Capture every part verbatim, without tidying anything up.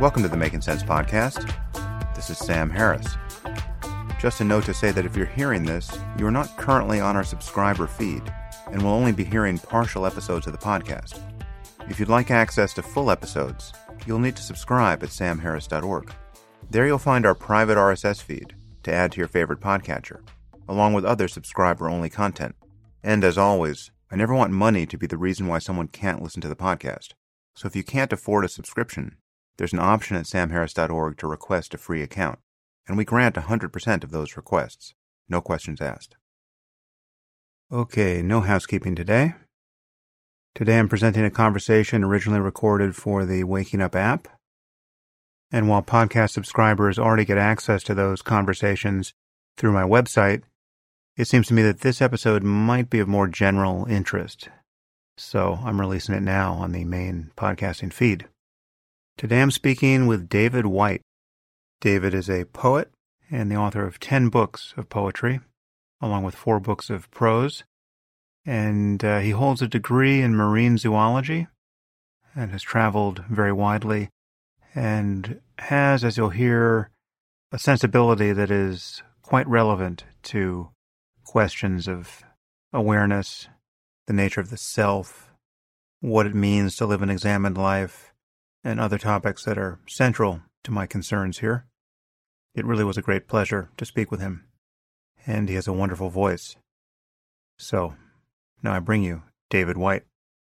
Welcome to the Making Sense podcast. This is Sam Harris. Just a note to say that if you're hearing this, you are not currently on our subscriber feed and will only be hearing partial episodes of the podcast. If you'd like access to full episodes, you'll need to subscribe at sam harris dot org. There you'll find our private R S S feed to add to your favorite podcatcher, along with other subscriber-only content. And as always, I never want money to be the reason why someone can't listen to the podcast. So if you can't afford a subscription, there's an option at sam harris dot org to request a free account, and we grant one hundred percent of those requests. No questions asked. Okay, no housekeeping today. Today I'm presenting a conversation originally recorded for the Waking Up app. And while podcast subscribers already get access to those conversations through my website, it seems to me that this episode might be of more general interest. So I'm releasing it now on the main podcasting feed. Today I'm speaking with David Whyte. David is a poet and the author of ten books of poetry, along with four books of prose. And uh, he holds a degree in marine zoology and has traveled very widely and has, as you'll hear, a sensibility that is quite relevant to questions of awareness, the nature of the self, what it means to live an examined life, and other topics that are central to my concerns here. It really was a great pleasure to speak with him, and he has a wonderful voice. So, now I bring you David Whyte.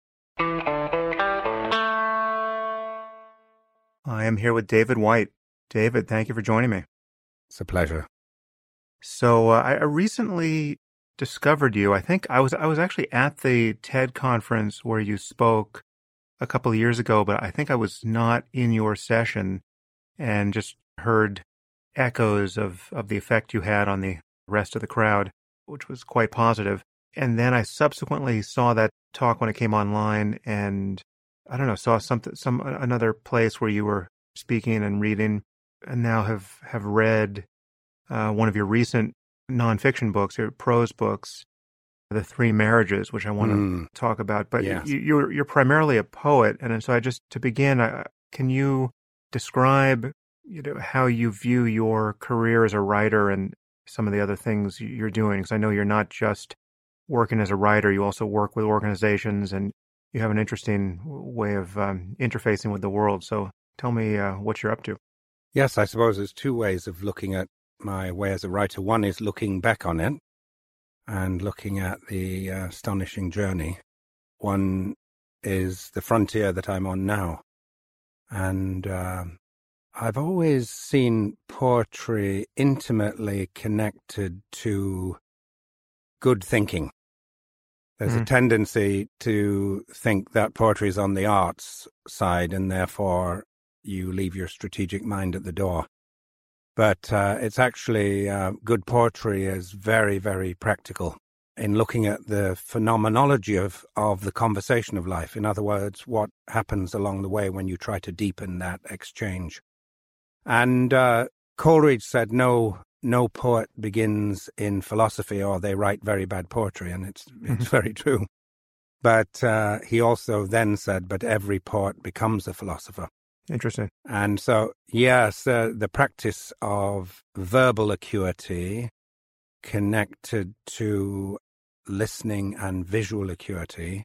I am here with David Whyte. David, thank you for joining me. It's a pleasure. So, uh, I recently discovered you. I think I was I was actually at the TED conference where you spoke a couple of years ago, but I think I was not in your session and just heard echoes of, of the effect you had on the rest of the crowd, which was quite positive. And then I subsequently saw that talk when it came online and, I don't know, saw something, some another place where you were speaking and reading, and now have, have read uh, one of your recent nonfiction books, your prose books, The Three Marriages, which I want mm. to talk about. But yes. you, you're you're primarily a poet, and so I just to begin, I, can you describe you know how you view your career as a writer and some of the other things you're doing? Because I know you're not just working as a writer; you also work with organizations, and you have an interesting way of um, interfacing with the world. So tell me uh, what you're up to. Yes, I suppose there's two ways of looking at my way as a writer. One is looking back on it and looking at the uh, astonishing journey. One is the frontier that I'm on now. And uh, I've always seen poetry intimately connected to good thinking. There's mm-hmm. a tendency to think that poetry is on the arts side, and therefore you leave your strategic mind at the door. But uh, it's actually, uh, good poetry is very, very practical in looking at the phenomenology of, of the conversation of life. In other words, what happens along the way when you try to deepen that exchange. And uh, Coleridge said, no no poet begins in philosophy or they write very bad poetry, and it's, it's very true. But uh, he also then said, but every poet becomes a philosopher. Interesting. And so, yes, uh, the practice of verbal acuity connected to listening and visual acuity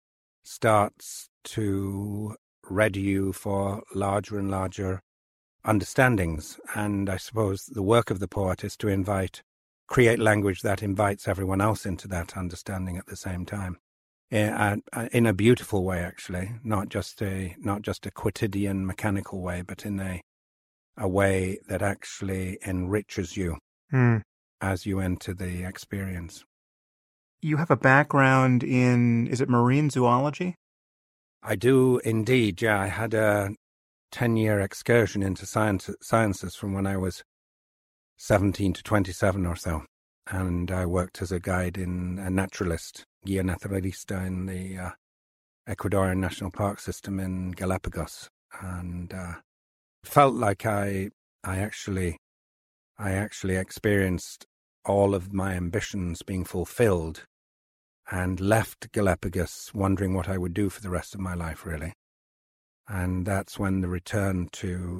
starts to ready you for larger and larger understandings. And I suppose the work of the poet is to invite, create language that invites everyone else into that understanding at the same time. In, in a beautiful way, actually, not just a not just a quotidian mechanical way, but in a a way that actually enriches you mm. as you enter the experience. You have a background in, is it marine zoology? I do indeed, yeah. I had a ten-year excursion into science, sciences from when I was seventeen to twenty-seven or so, and I worked as a guide in a naturalist, guia naturalista, in the uh, Ecuadorian National Park System in Galapagos, and uh, felt like I, I actually, I actually experienced all of my ambitions being fulfilled, and left Galapagos wondering what I would do for the rest of my life, really. And that's when the return to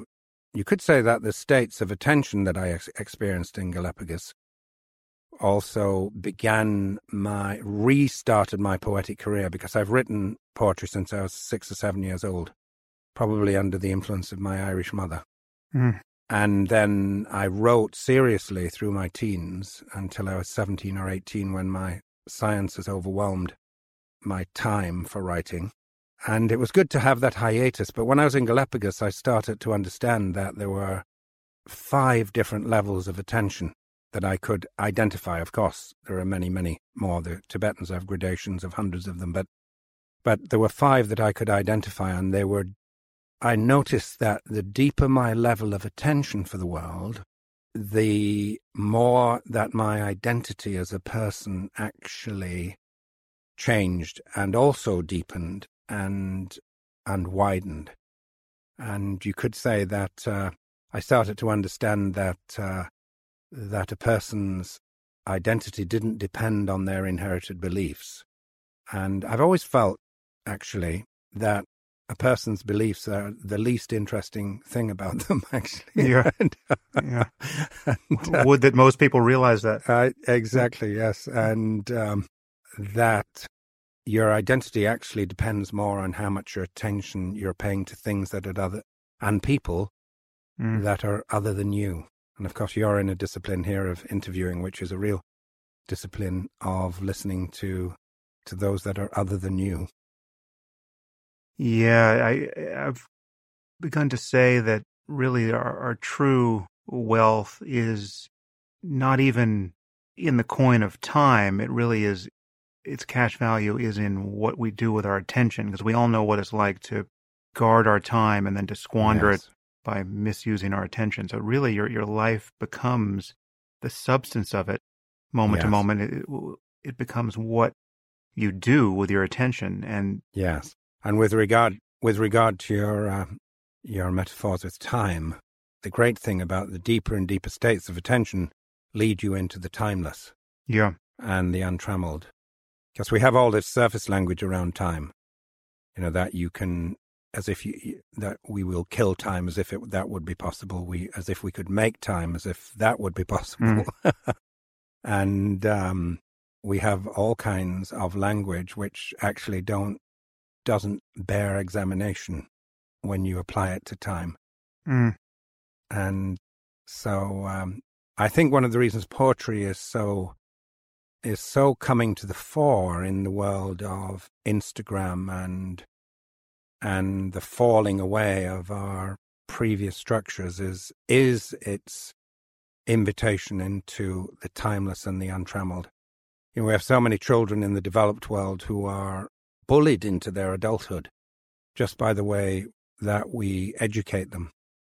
you could say that the states of attention that I ex- experienced in Galapagos also began my, restarted my poetic career, because I've written poetry since I was six or seven years old, probably under the influence of my Irish mother. Mm. And then I wrote seriously through my teens until I was seventeen or eighteen, when my sciences overwhelmed my time for writing. And it was good to have that hiatus. But when I was in Galapagos, I started to understand that there were five different levels of attention that I could identify. Of course, there are many, many more. The Tibetans have gradations of hundreds of them. But, but there were five that I could identify, and they were I noticed that the deeper my level of attention for the world, the more that my identity as a person actually changed and also deepened and and widened. And you could say that uh, I started to understand that uh, that a person's identity didn't depend on their inherited beliefs. And I've always felt, actually, that a person's beliefs are the least interesting thing about them, actually. Yeah. and, uh, yeah. and, uh, Would that most people realize that. uh, exactly, yes. And um, that your identity actually depends more on how much your attention you're paying to things that are other, and people Mm. that are other than you. And of course, you're in a discipline here of interviewing, which is a real discipline of listening to to those that are other than you. Yeah, I, I've begun to say that really our, our true wealth is not even in the coin of time. It really is, its cash value is in what we do with our attention, because we all know what it's like to guard our time and then to squander Yes. it by misusing our attention. So really your, your life becomes the substance of it, moment to Yes. moment. It, it becomes what you do with your attention. And Yes. And with regard with regard to your uh, your metaphors with time, the great thing about the deeper and deeper states of attention lead you into the timeless yeah, and the untrammeled. Because we have all this surface language around time, you know, that you can, as if you, that we will kill time as if it, that would be possible. We, as if we could make time as if that would be possible. Mm. and um, we have all kinds of language which actually don't, doesn't bear examination when you apply it to time. Mm. And so um, I think one of the reasons poetry is so is so coming to the fore in the world of Instagram and and the falling away of our previous structures is is its invitation into the timeless and the untrammeled. You know, we have so many children in the developed world who are bullied into their adulthood just by the way that we educate them,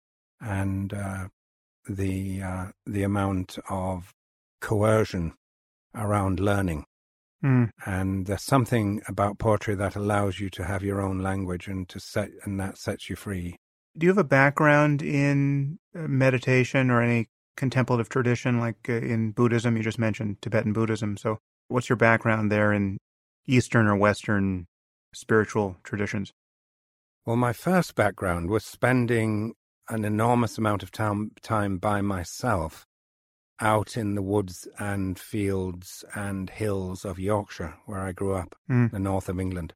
and uh, the uh, the amount of coercion around learning. Mm. And there's something about poetry that allows you to have your own language and to set, and that sets you free. Do you have a background in uh, meditation or any contemplative tradition, like uh, in Buddhism? You just mentioned Tibetan Buddhism. So what's your background there in Eastern or Western spiritual traditions? Well, my first background was spending an enormous amount of time, time by myself out in the woods and fields and hills of Yorkshire, where I grew up, Mm. the north of England.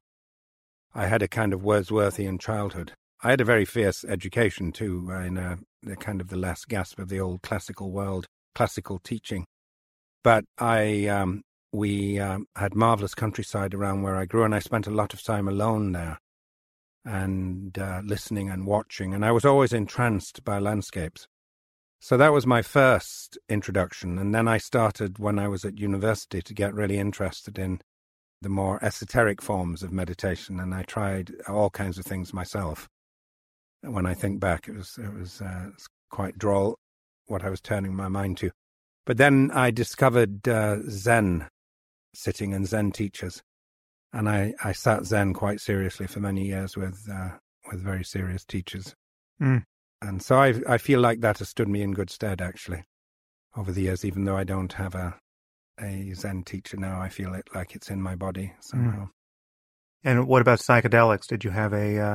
I had a kind of Wordsworthian childhood. I had a very fierce education, too, uh, in a, a kind of the last gasp of the old classical world, classical teaching. But I, um, we um, had marvellous countryside around where I grew, and I spent a lot of time alone there and uh, listening and watching, and I was always entranced by landscapes. So that was my first introduction, and then I started when I was at university to get really interested in the more esoteric forms of meditation, and I tried all kinds of things myself. When I think back, it was it was, uh, it was quite droll what I was turning my mind to. But then I discovered uh, Zen sitting and Zen teachers, and I, I sat Zen quite seriously for many years with uh, with very serious teachers. Mm. And so I I feel like that has stood me in good stead, actually, over the years, even though I don't have a a Zen teacher now. I feel it like it's in my body somehow. And what about psychedelics? Did you have a uh,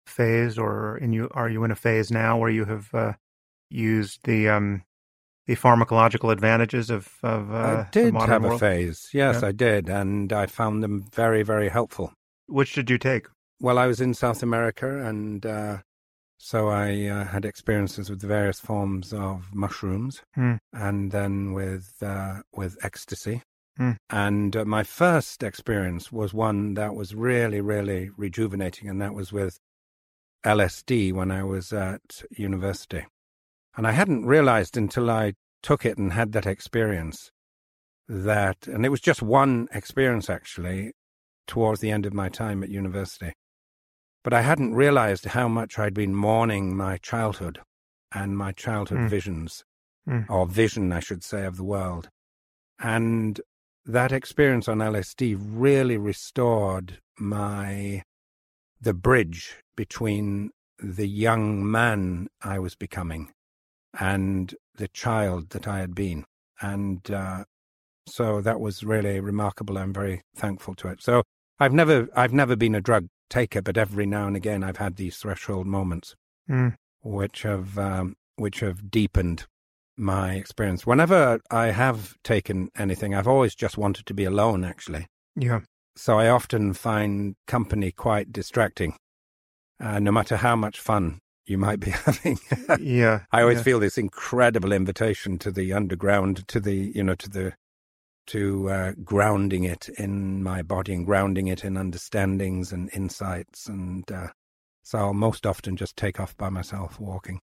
phase, or in you are you in a phase now where you have uh, used the um, the pharmacological advantages of, of uh, I the did modern have world? a phase. Yes, Yeah. I did. And I found them very, very helpful. Which did you take? Well, I was in South America, and uh, so I uh, had experiences with the various forms of mushrooms, Hmm. and then with uh, with ecstasy. Hmm. And uh, my first experience was one that was really, really rejuvenating, and that was with L S D when I was at university. And I hadn't realized until I took it and had that experience that, and it was just one experience actually, towards the end of my time at university. But I hadn't realized how much I'd been mourning my childhood and my childhood Mm. visions, Mm. or vision, I should say, of the world. And that experience on L S D really restored my, the bridge between the young man I was becoming and the child that I had been. And uh, so that was really remarkable. I'm very thankful to it. So I've never, I've never been a drug taker, but every now and again I've had these threshold moments Mm. which have, um, which have deepened my experience. Whenever I have taken anything, I've always just wanted to be alone, actually. Yeah. So I often find company quite distracting, uh, no matter how much fun you might be having. Yeah. I always yeah. feel this incredible invitation to the underground, to the, you know, to the, to uh, grounding it in my body and grounding it in understandings and insights. And uh, so I'll most often just take off by myself walking.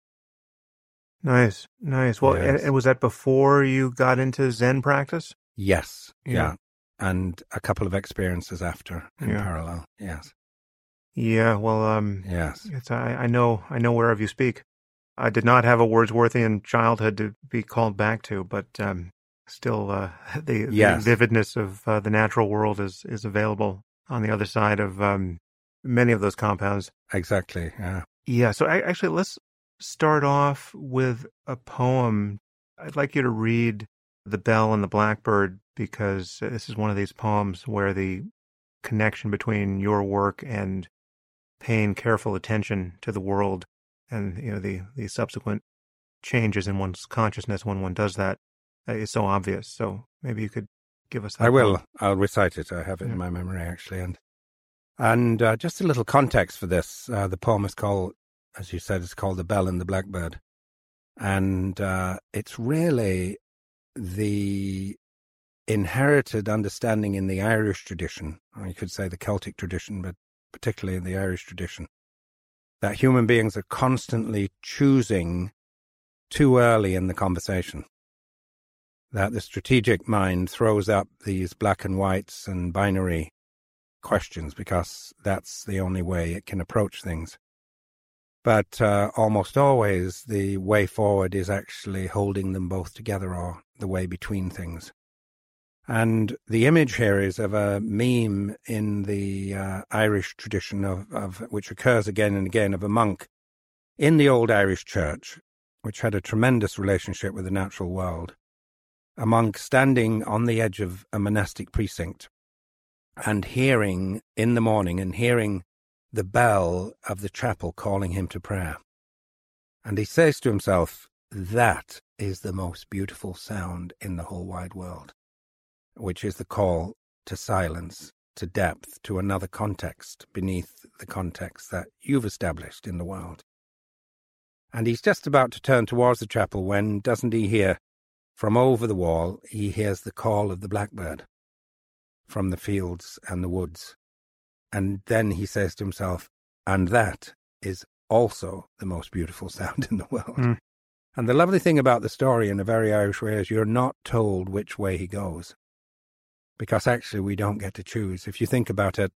Nice. Nice. Well, and, Yes. and was that before you got into Zen practice? Yes. Yeah. Yeah. And a couple of experiences after in Yeah. parallel. Yes. Yeah. Well, um, Yes. it's I, I know I know whereof you speak. I did not have a Wordsworthian childhood to be called back to, but um, still, uh, the, Yes. the vividness of uh, the natural world is is available on the other side of um, many of those compounds. Exactly. Yeah. Yeah. So I, actually, let's start off with a poem. I'd like you to read The Bell and the Blackbird, because this is one of these poems where the connection between your work and paying careful attention to the world and, you know, the, the subsequent changes in one's consciousness when one does that uh, is so obvious. So maybe you could give us that I will. poem. I'll recite it. I have it Yeah. in my memory, actually. And and uh, just a little context for this. Uh, the poem is called, as you said, it's called The Bell and the Blackbird. And uh, it's really the inherited understanding in the Irish tradition, or you could say the Celtic tradition, but particularly in the Irish tradition, that human beings are constantly choosing too early in the conversation. That the strategic mind throws up these black and whites and binary questions because that's the only way it can approach things. But uh, almost always the way forward is actually holding them both together, or the way between things. And the image here is of a meme in the uh, Irish tradition, of, of which occurs again and again, of a monk in the old Irish church, which had a tremendous relationship with the natural world. A monk standing on the edge of a monastic precinct and hearing in the morning and hearing the bell of the chapel calling him to prayer. And he says to himself, that is the most beautiful sound in the whole wide world, which is the call to silence, to depth, to another context beneath the context that you've established in the world. And he's just about to turn towards the chapel when, doesn't he hear, from over the wall, he hears the call of the blackbird from the fields and the woods. And then he says to himself, and that is also the most beautiful sound in the world. Mm. And the lovely thing about the story in a very Irish way is you're not told which way he goes, because actually we don't get to choose. If you think about it,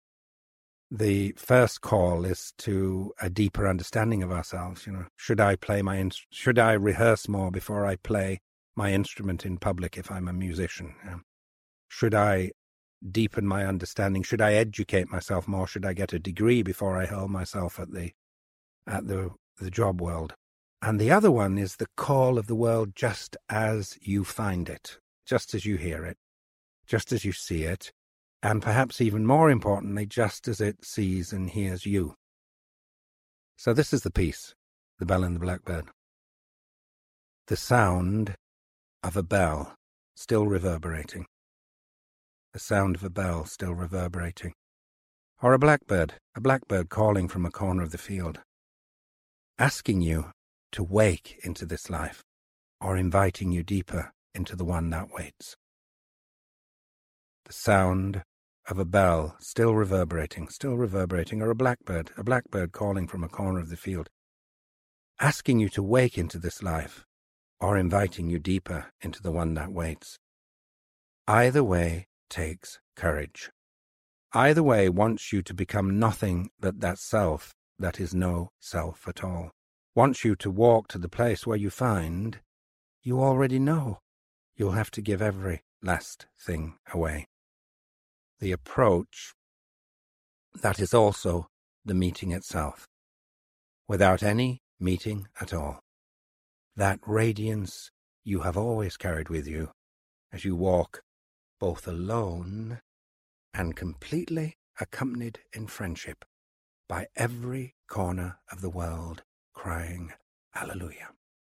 the first call is to a deeper understanding of ourselves. You know, should I play my, in- should I rehearse more before I play my instrument in public if I'm a musician? You know? Should I deepen my understanding? Should I educate myself more? Should I get a degree before I hurl myself at the at the the job world? And the other one is the call of the world just as you find it, just as you hear it, just as you see it, and perhaps even more importantly, just as it sees and hears you. So this is the piece, The Bell and the Blackbird. The sound of a bell still reverberating. The sound of a bell still reverberating. Or a blackbird, a blackbird calling from a corner of the field, asking you to wake into this life, or inviting you deeper into the one that waits. The sound of a bell still reverberating, still reverberating, or a blackbird, a blackbird calling from a corner of the field, asking you to wake into this life, or inviting you deeper into the one that waits. Either way takes courage. Either way wants you to become nothing but that self that is no self at all. Wants you to walk to the place where you find you already know you'll have to give every last thing away. The approach that is also the meeting itself, without any meeting at all. That radiance you have always carried with you as you walk both alone and completely accompanied in friendship by every corner of the world crying, Hallelujah.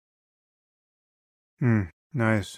Hmm. Nice.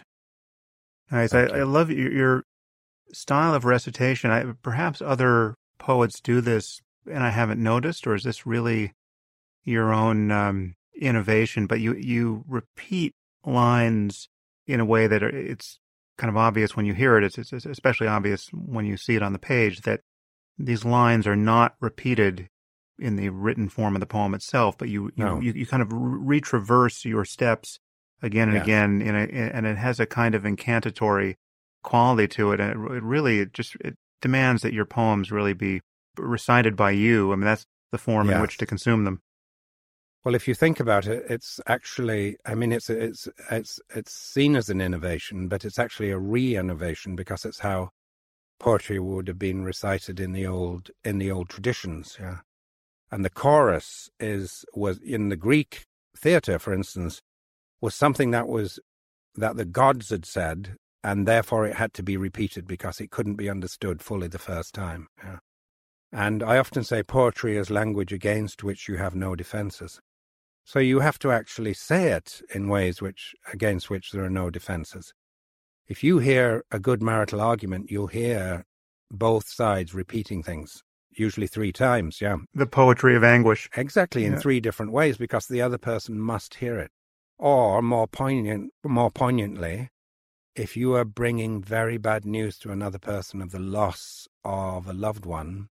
Nice. Thank I, you. I love your, your style of recitation. I, perhaps other poets do this and I haven't noticed, or is this really your own um, innovation? But you, you repeat lines in a way that are, it's kind of obvious when you hear it. It's, it's especially obvious when you see it on the page that these lines are not repeated in the written form of the poem itself, but you you, No. you, you kind of retraverse your steps again and Yes. again, in a, and it has a kind of incantatory quality to it. And it, it really it just it demands that your poems really be recited by you. I mean, that's the form in Yes. which to consume them. Well, if you think about it, it's actually, I mean, it's it's it's it's seen as an innovation, but it's actually a re-innovation because it's how poetry would have been recited in the old in the old traditions. Yeah, and the chorus is was in the Greek theatre, for instance, was something that was that the gods had said, and therefore it had to be repeated because it couldn't be understood fully the first time. Yeah. And I often say poetry is language against which you have no defences. So you have to actually say it in ways which against which there are no defences. If you hear a good marital argument, you'll hear both sides repeating things, usually three times, yeah. The poetry of anguish. Exactly, in Yeah. three different ways, because the other person must hear it. Or, more poignant, more poignantly, if you are bringing very bad news to another person of the loss of a loved one,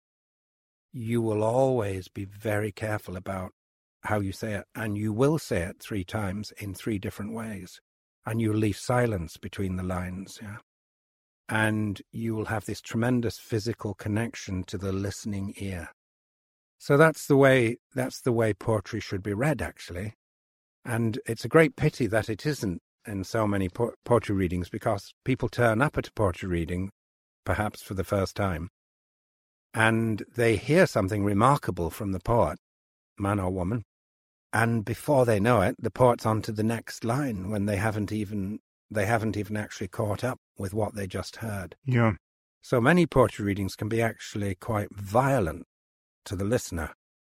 you will always be very careful about how you say it, and you will say it three times in three different ways, and you'll leave silence between the lines, yeah. And you will have this tremendous physical connection to the listening ear. So that's the way that's the way poetry should be read, actually. And it's a great pity that it isn't in so many po- poetry readings, because people turn up at a poetry reading, perhaps for the first time, and they hear something remarkable from the poet, man or woman, and before they know it, the poet's on to the next line when they haven't even they haven't even actually caught up with what they just heard. Yeah. So many poetry readings can be actually quite violent to the listener.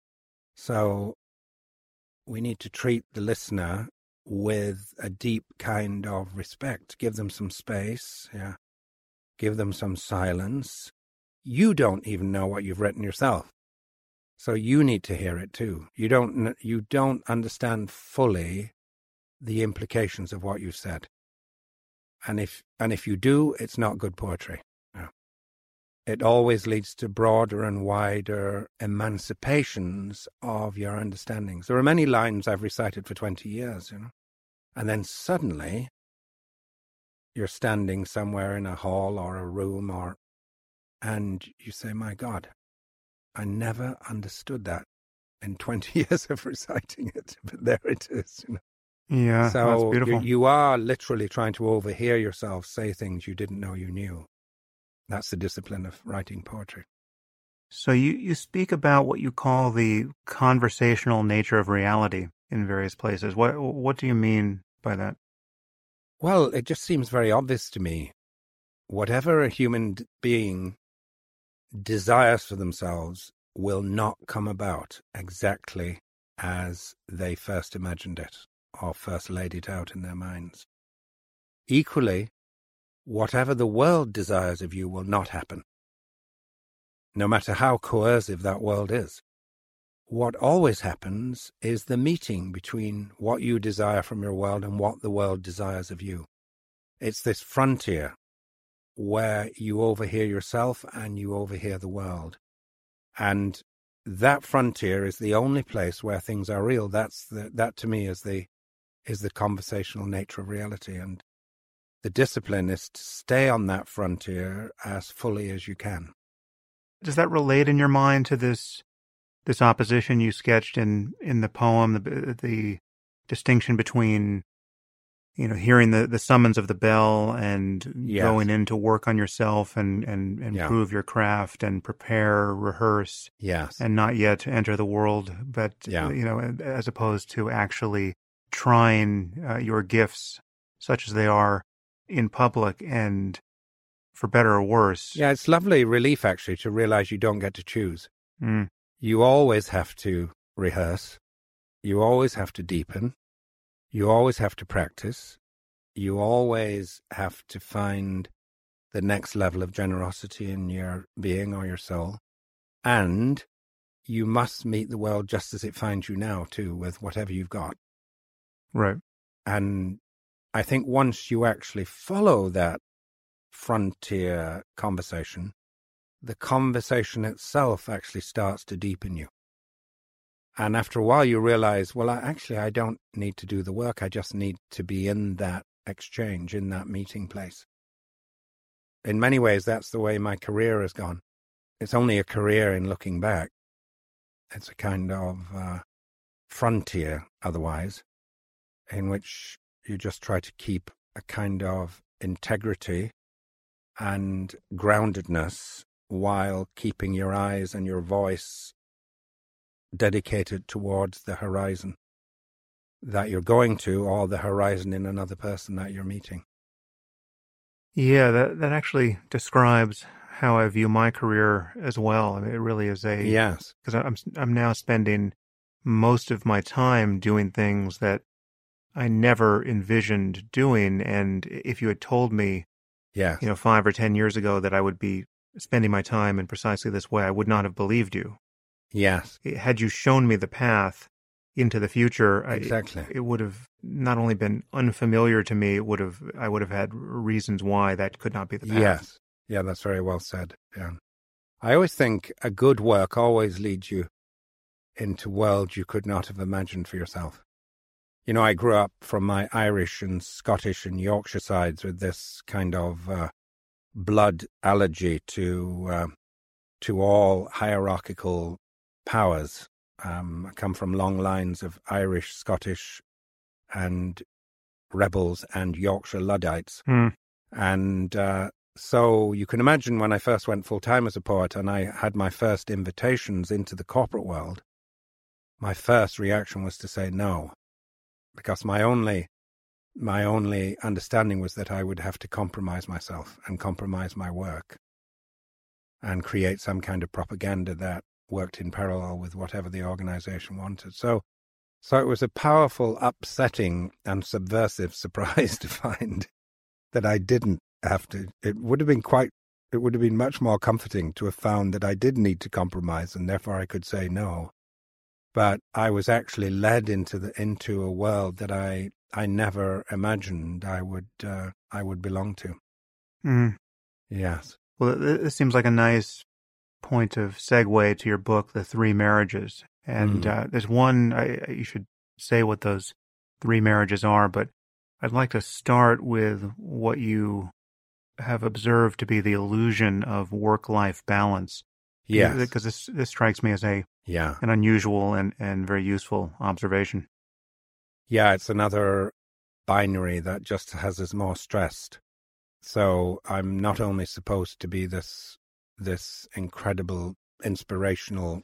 So we need to treat the listener with a deep kind of respect. Give them some space, yeah. Give them some silence. You don't even know what you've written yourself, so you need to hear it too. You don't you don't understand fully the implications of what you've said, and if and if you do, it's not good poetry. No. It always leads to broader and wider emancipations of your understandings. There are many lines I've recited for twenty years, you know, and then suddenly you're standing somewhere in a hall or a room, or and you say, "My God, I never understood that in twenty years of reciting it," but there it is. You know? Yeah. So That's beautiful. you, you are literally trying to overhear yourself say things you didn't know you knew. That's the discipline of writing poetry. So you, you speak about what you call the conversational nature of reality in various places. What what do you mean by that? Well, it just seems very obvious to me. Whatever a human being desires for themselves will not come about exactly as they first imagined it or first laid it out in their minds. Equally, whatever the world desires of you will not happen, no matter how coercive that world is. What always happens is the meeting between what you desire from your world and what the world desires of you. It's this frontier where you overhear yourself and you overhear the world. And that frontier is the only place where things are real. That's the, that to me is the is the conversational nature of reality. And the discipline is to stay on that frontier as fully as you can. Does that relate in your mind to this this opposition you sketched in, in the poem, the, the distinction between, you know, hearing the, the summons of the bell and Yes. going in to work on yourself and, and, and Yeah. improve your craft and prepare, rehearse, Yes. and not yet enter the world, but, Yeah. you know, as opposed to actually trying uh, your gifts, such as they are, in public and for better or worse. Yeah, it's lovely relief, actually, to realize you don't get to choose. Mm. You always have to rehearse. You always have to deepen. You always have to practice. You always have to find the next level of generosity in your being or your soul. And you must meet the world just as it finds you now, too, with whatever you've got. Right. And I think once you actually follow that frontier conversation, the conversation itself actually starts to deepen you. And after a while you realize, well, I, actually, I don't need to do the work. I just need to be in that exchange, in that meeting place. In many ways, that's the way my career has gone. It's only a career in looking back. It's a kind of uh, frontier, otherwise, in which you just try to keep a kind of integrity and groundedness while keeping your eyes and your voice dedicated towards the horizon that you're going to, or the horizon in another person that you're meeting. Yeah, that, that actually describes how I view my career as well. I mean, it really is a... Yes. Because I'm, I'm now spending most of my time doing things that I never envisioned doing. And if you had told me, Yes. you know, five or ten years ago that I would be spending my time in precisely this way, I would not have believed you. Yes. Had you shown me the path into the future, Exactly. I, it would have not only been unfamiliar to me, it would have I would have had reasons why that could not be the path. Yes. Yeah, that's very well said. Yeah. I always think a good work always leads you into worlds you could not have imagined for yourself. You know, I grew up from my Irish and Scottish and Yorkshire sides with this kind of uh, blood allergy to uh, to all hierarchical powers. Um, I come from long lines of Irish, Scottish, and rebels and Yorkshire Luddites. Hmm. And uh, so you can imagine when I first went full-time as a poet and I had my first invitations into the corporate world, my first reaction was to say no. Because my only my only understanding was that I would have to compromise myself and compromise my work and create some kind of propaganda that worked in parallel with whatever the organization wanted. So so it was a powerful, upsetting and subversive surprise to find that I didn't have to. It would have been quite, it would have been much more comforting to have found that I did need to compromise and therefore I could say no. But I was actually led into the into a world that I I never imagined I would uh, I would belong to. Mm. Yes. Well, this seems like a nice point of segue to your book, The Three Marriages. And Mm. uh, there's one, I, you should say what those three marriages are, but I'd like to start with what you have observed to be the illusion of work-life balance. Yes. Because this, this strikes me as a Yeah. an unusual and, and very useful observation. Yeah, it's another binary that just has us more stressed. So I'm not only supposed to be this this incredible, inspirational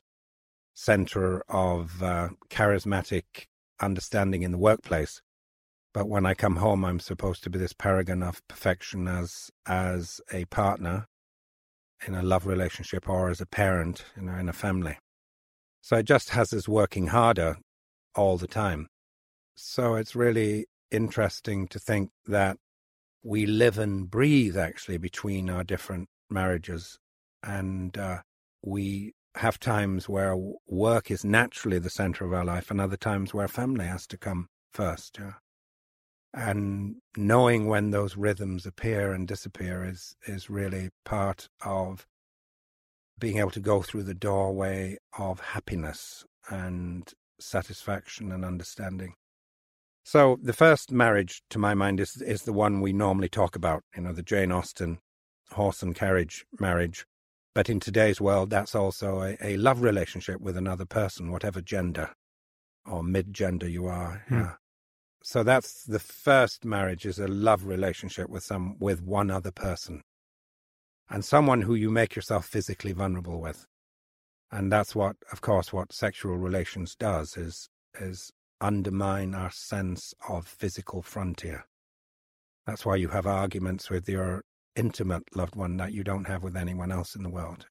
center of uh, charismatic understanding in the workplace, but when I come home, I'm supposed to be this paragon of perfection as as a partner in a love relationship or as a parent, you know, in a family. So it just has us working harder all the time. So it's really interesting to think that we live and breathe actually between our different marriages, and uh, we have times where work is naturally the center of our life and other times where family has to come first. Yeah. And knowing when those rhythms appear and disappear is, is really part of being able to go through the doorway of happiness and satisfaction and understanding. So the first marriage, to my mind, is is the one we normally talk about, you know, the Jane Austen horse and carriage marriage. But in today's world, that's also a, a love relationship with another person, whatever gender or mid-gender you are. Hmm. Yeah. So that's the first marriage, is a love relationship with some with one other person, and someone who you make yourself physically vulnerable with. And that's what, of course, what sexual relations does, is is undermine our sense of physical frontier. That's why you have arguments with your intimate loved one that you don't have with anyone else in the world.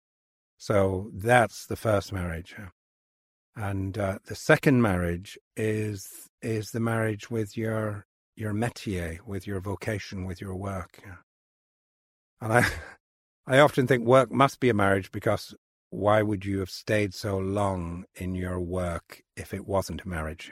So that's the first marriage. And uh, the second marriage is is the marriage with your your métier, with your vocation, with your work. And I I often think work must be a marriage, because why would you have stayed so long in your work if it wasn't a marriage?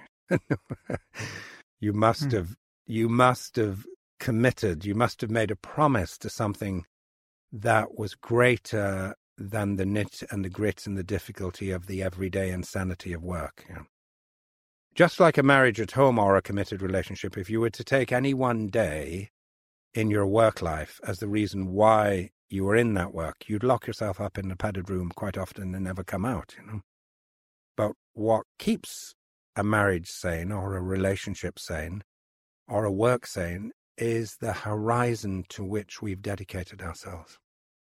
You must Hmm. have you must have committed, you must have made a promise to something that was greater than the nit and the grit and the difficulty of the everyday insanity of work. Yeah. Just like a marriage at home or a committed relationship, if you were to take any one day in your work life as the reason why you were in that work, you'd lock yourself up in a padded room quite often and never come out, you know. But what keeps a marriage sane or a relationship sane or a work sane is the horizon to which we've dedicated ourselves.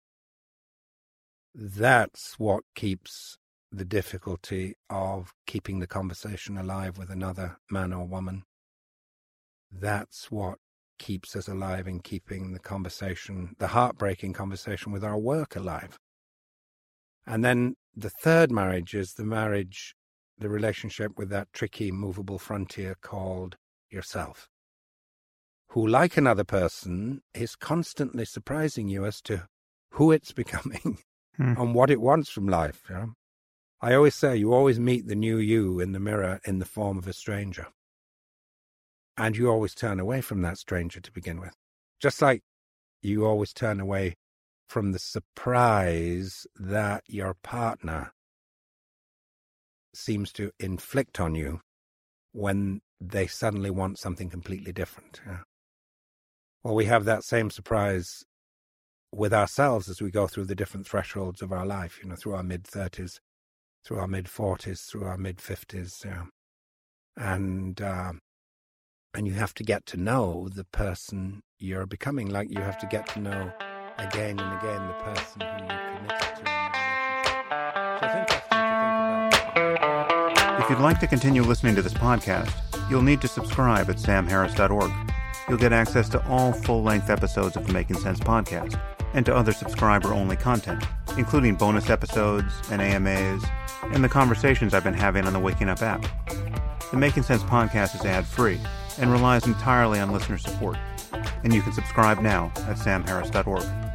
That's what keeps the difficulty of keeping the conversation alive with another man or woman. That's what keeps us alive in keeping the conversation, the heartbreaking conversation with our work alive. And then the third marriage is the marriage, the relationship with that tricky, movable frontier called yourself, who, like another person, is constantly surprising you as to who it's becoming Hmm. and what it wants from life. You know? I always say you always meet the new you in the mirror in the form of a stranger. And you always turn away from that stranger to begin with. Just like you always turn away from the surprise that your partner seems to inflict on you when they suddenly want something completely different. Yeah. Well, we have that same surprise with ourselves as we go through the different thresholds of our life, you know, through our mid-thirties, through our mid-forties, through our mid-fifties. Yeah. And... Uh, And you have to get to know the person you're becoming, like you have to get to know again and again the person who you're committed to in a relationship. So it's interesting to think about. If you'd like to continue listening to this podcast, you'll need to subscribe at sam harris dot org. You'll get access to all full-length episodes of the Making Sense podcast and to other subscriber-only content, including bonus episodes and A M As and the conversations I've been having on the Waking Up app. The Making Sense podcast is ad-free and relies entirely on listener support, and you can subscribe now at sam harris dot org.